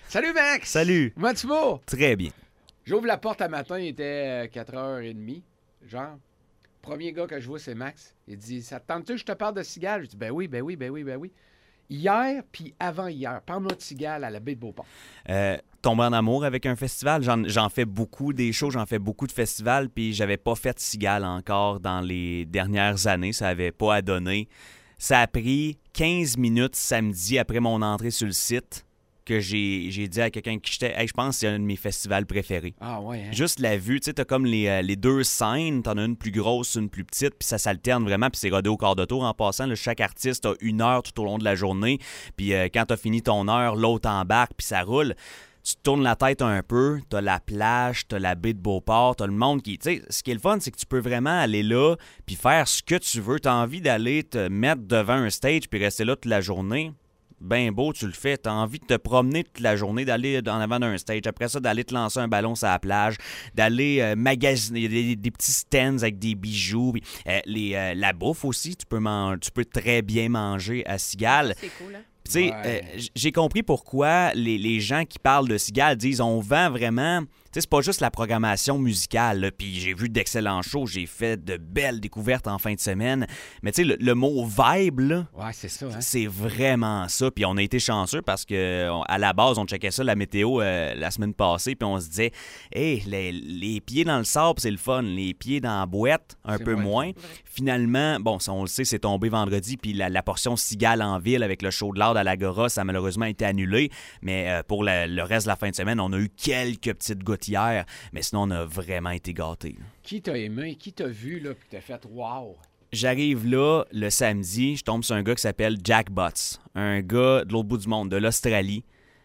Salut Max! Salut! Comment tu vas? Très bien. J'ouvre la porte à matin, il était 4h30. Genre, premier gars que je vois, c'est Max. Il dit, ça te tente-tu que je te parle de cigales? Je dis, ben oui. Hier, puis avant-hier, parle-moi de cigales à la baie de Beauport. Tomber en amour avec un festival. J'en fais beaucoup des shows, j'en fais beaucoup de festivals, puis j'avais pas fait de cigales encore dans les dernières années. Ça avait pas à donner. Ça a pris 15 minutes samedi après mon entrée sur le site que j'ai dit à quelqu'un qui j'étais, hey, je pense que c'est un de mes festivals préférés. Ah ouais, hein? Juste la vue, tu sais, t'as comme les deux scènes, t'en as une plus grosse, une plus petite, puis ça s'alterne vraiment, puis c'est rodé au quart de tour en passant. Là, chaque artiste a 1 heure tout au long de la journée, puis quand t'as fini ton heure, l'autre embarque, puis ça roule. Tu te tournes la tête un peu, t'as la plage, t'as la baie de Beauport, t'as le monde qui... Tu sais, ce qui est le fun, c'est que tu peux vraiment aller là puis faire ce que tu veux. T'as envie d'aller te mettre devant un stage puis rester là toute la journée. Ben beau, tu le fais. T'as envie de te promener toute la journée, d'aller en avant d'un stage. Après ça, d'aller te lancer un ballon sur la plage, d'aller magasiner des petits stands avec des bijoux. Puis, la bouffe aussi, tu peux très bien manger à Cigales. C'est cool, hein? Tu sais, j'ai compris pourquoi les gens qui parlent de Cigales disent on vend vraiment. Tu sais, c'est pas juste la programmation musicale, là. Puis j'ai vu d'excellents shows, j'ai fait de belles découvertes en fin de semaine. Mais tu sais, le mot vibe, là, Ouais, c'est ça, hein? c'est vraiment ça. Puis on a été chanceux parce que à la base, on checkait ça, la météo, la semaine passée, puis on se disait, hey, les pieds dans le sable, c'est le fun. Les pieds dans la boîte, un C'est peu moins. moins. Finalement, bon, ça, on le sait, c'est tombé vendredi, puis la portion Cigale en ville avec le show de l'Art à l'Agora, ça a malheureusement été annulé. Mais pour le reste de la fin de semaine, on a eu quelques petites gouttes hier, mais sinon, on a vraiment été gâtés. Qui t'a aimé? Qui t'a vu, là, puis t'as fait « wow ». J'arrive là le samedi, je tombe sur un gars qui s'appelle Jack Butts, un gars de l'autre bout du monde, de l'Australie.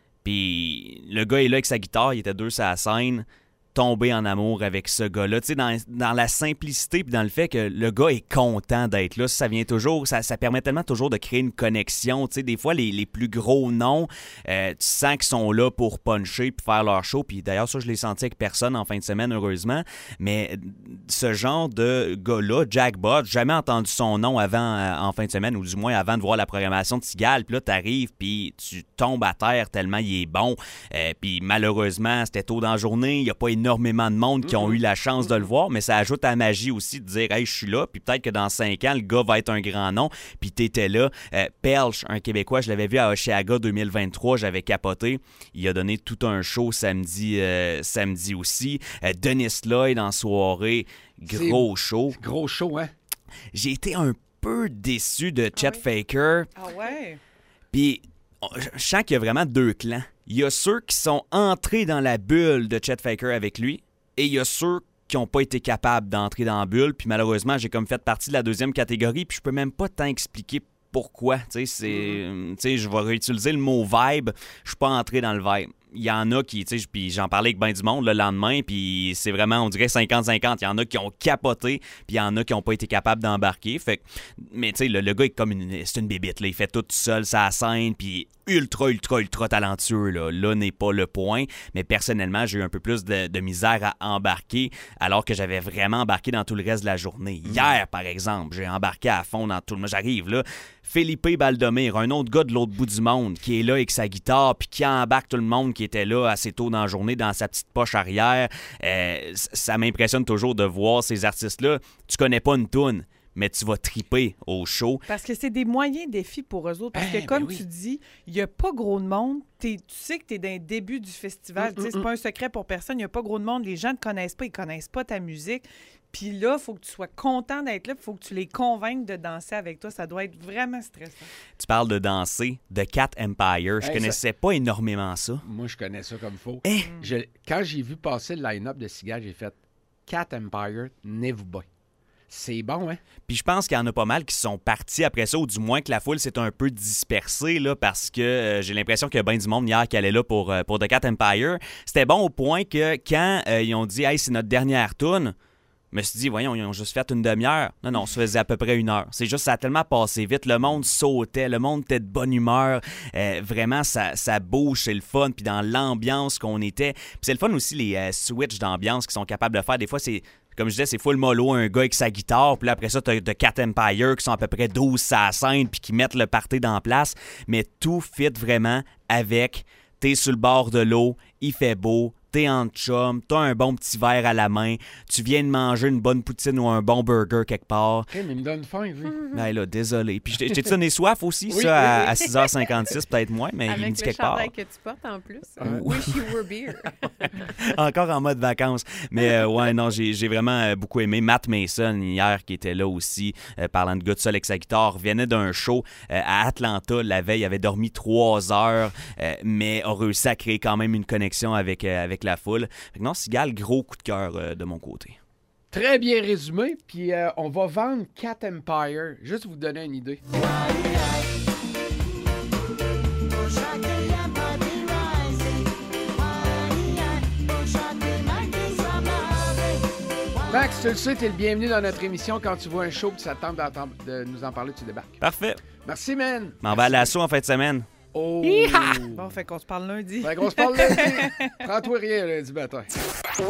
Puis le gars est là avec sa guitare, il était deux sur la scène, tombé en amour avec ce gars-là. Tu sais, dans la simplicité puis dans le fait que le gars est content d'être là, ça vient toujours, ça permet tellement toujours de créer une connexion. Tu sais, des fois, les plus gros noms, tu sens qu'ils sont là pour puncher puis faire leur show. Puis d'ailleurs, ça, je l'ai senti avec personne en fin de semaine, heureusement. Mais ce genre de gars-là, Jack Butts, jamais entendu son nom avant en fin de semaine, ou du moins avant de voir la programmation de Cigales. Puis là, t'arrives puis tu tombes à terre tellement il est bon. Puis malheureusement, c'était tôt dans la journée, il n'y a pas énormément de monde qui ont eu la chance de le voir, mais ça ajoute à la magie aussi de dire « Hey, je suis là », puis peut-être que dans 5 ans, le gars va être un grand nom, puis t'étais là. Pelch, un Québécois, je l'avais vu à Oshéaga 2023, j'avais capoté. Il a donné tout un show samedi aussi. Denis Lloyd en soirée, gros show. Gros show, hein? J'ai été un peu déçu de Chet Faker. Ah ouais? Puis, je sens qu'il y a vraiment deux clans. Il y a ceux qui sont entrés dans la bulle de Chet Faker avec lui, et il y a ceux qui n'ont pas été capables d'entrer dans la bulle. Puis malheureusement, j'ai comme fait partie de la deuxième catégorie, puis je peux même pas tant expliquer pourquoi. Tu sais, je vais réutiliser le mot vibe. Je suis pas entré dans le vibe. Il y en a qui, tu sais, puis j'en parlais avec ben du monde le lendemain, puis c'est vraiment, on dirait 50-50. Il y en a qui ont capoté, puis il y en a qui n'ont pas été capables d'embarquer. Fait que, mais tu sais, le gars est comme c'est une bébite, là. Il fait tout seul sa scène, puis ultra talentueux, là. Là n'est pas le point. Mais personnellement, j'ai eu un peu plus de misère à embarquer, alors que j'avais vraiment embarqué dans tout le reste de la journée. Hier, par exemple, j'ai embarqué à fond dans tout le monde. J'arrive là, Felipe Baldomir, un autre gars de l'autre bout du monde, qui est là avec sa guitare, puis qui embarque tout le monde qui était là assez tôt dans la journée dans sa petite poche arrière. Ça m'impressionne toujours de voir ces artistes-là. Tu connais pas une toune, mais tu vas triper au show. Parce que c'est des moyens défis pour eux autres. Parce que comme tu dis, il n'y a pas gros de monde. Tu sais que tu es dans le début du festival. C'est pas un secret pour personne. Il n'y a pas gros de monde. Les gens ne te connaissent pas. Ils connaissent pas ta musique. Puis là, il faut que tu sois content d'être là. Il faut que tu les convainques de danser avec toi. Ça doit être vraiment stressant. Tu parles de danser, de Cat Empire. Je connaissais pas énormément ça. Moi, je connais ça comme faux. Quand j'ai vu passer le line-up de Cigales, j'ai fait Cat Empire, venez-vous bien. C'est bon, hein? Puis je pense qu'il y en a pas mal qui sont partis après ça, ou du moins que la foule s'est un peu dispersée, là, parce que j'ai l'impression qu'il y a bien du monde hier qui allait là pour The Cat Empire. C'était bon au point que quand ils ont dit « Hey, c'est notre dernière toune », je me suis dit, voyons, ils ont juste fait une demi-heure. Non, ça faisait à peu près 1 heure. C'est juste, ça a tellement passé vite. Le monde sautait, le monde était de bonne humeur. Vraiment, ça bouge, c'est le fun. Puis dans l'ambiance qu'on était. Puis c'est le fun aussi, les switches d'ambiance qu'ils sont capables de faire. Des fois, c'est, comme je disais, c'est full mollo, un gars avec sa guitare. Puis là, après ça, t'as The Cat Empire qui sont à peu près 12 sur la scène puis qui mettent le party dans place. Mais tout fit vraiment avec T'es sur le bord de l'eau, il fait beau, t'es en chum, t'as un bon petit verre à la main, tu viens de manger une bonne poutine ou un bon burger quelque part. Mais il me donne faim, lui. Ben là, désolé. Puis j'ai-tu donné soif aussi, Oui, ça, à 6h56, peut-être moins, mais il me dit Avec le quelque part. chandail que tu portes en plus. Wish you were beer. Encore en mode vacances. Mais ouais, non, j'ai vraiment beaucoup aimé. Matt Mason, hier, qui était là aussi, parlant de gars de sol avec sa guitare, venait d'un show à Atlanta la veille. Il avait dormi 3 heures, mais a réussi à créer quand même une connexion avec la foule. Fait que non, Cigale, gros coup de cœur de mon côté. Très bien résumé. Puis on va vendre Cat Empire. Juste vous donner une idée. Max, tu le sais, t'es le bienvenu dans notre émission. Quand tu vois un show et ça te tente de nous en parler, tu débarques. Parfait. Merci, man. M'en va à l'assaut en fin de semaine. Oh! Bon, fait qu'on se parle lundi. Fait qu'on se parle lundi. Prends-toi rien lundi matin.